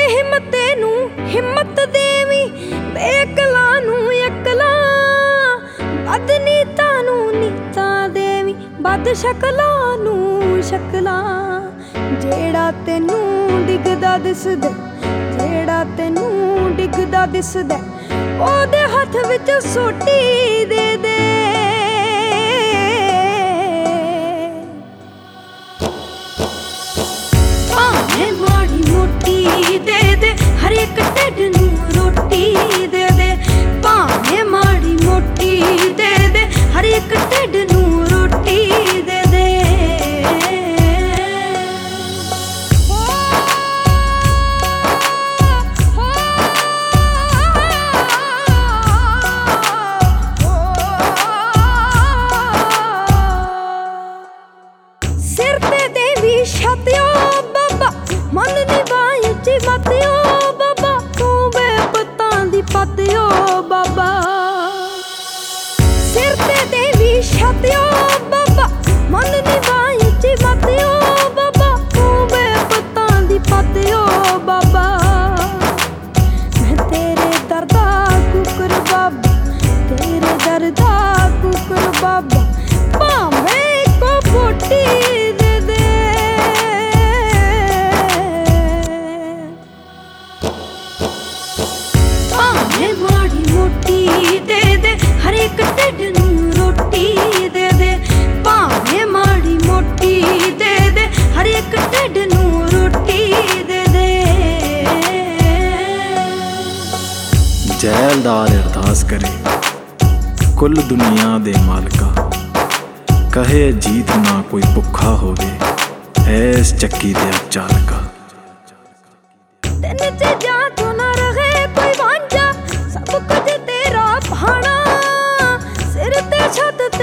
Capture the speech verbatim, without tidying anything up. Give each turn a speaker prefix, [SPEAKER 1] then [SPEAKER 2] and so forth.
[SPEAKER 1] बेहिम्मते नू हिम्मत देवी, बेअकला नू अकला, बदनीता नू नीता देवी, बद शकला नू शकला। जेड़ा तेनू डिगदा दिसदा, जेड़ा तेनू डिगदा दिसदा, ओदे हथ विच सोटी दे दे। भावें माड़ी मोटी दे दे, हर एक ढिड नू रोटी दे दे। भावें माड़ी मोटी दे दे, हर एक ढिड नू रोटी दे दे। सिर ते देवी छातियो बाबा, मन निभाई उच्ची मतियो बाबा, तू बेपतां दी पतियो बाबा। सिर ते देवी छातियो बाबा, मन निभाई उच्ची मतियो बाबा, तू बेपतां दी पतियो बाबा। मैं तेरे दर्दा कुकर बाबा, तेरे दर्दा कुकर बाबा, भावें को पोटी दे दे। भावें माड़ी मोटी दे दे, हर एक ढिड नू रोटी दे दे। भावें माड़ी मोटी दे दे, हर एक ढिड नू रोटी दे दे।
[SPEAKER 2] जैलदार अरदास करे कुल दुनिया दे मालका, कहे जीत ना कोई भुखा होवे, ऐस चक्की दे चालका।
[SPEAKER 1] तेन चीजां तो ना रहे कोई वांझा, सब कुछ तेरा भाना, सिर ते छत